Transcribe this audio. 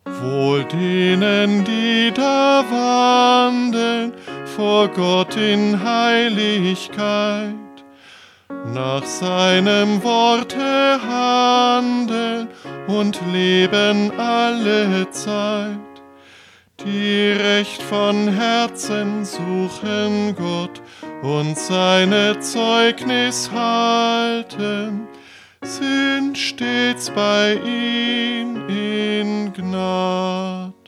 Wohl denen, die da wandeln vor Gott in Heiligkeit, nach seinem Worte handeln und leben alle Zeit, die recht von Herzen suchen Gott und seine Zeugnis halten, sind stets bei ihm in Gnad.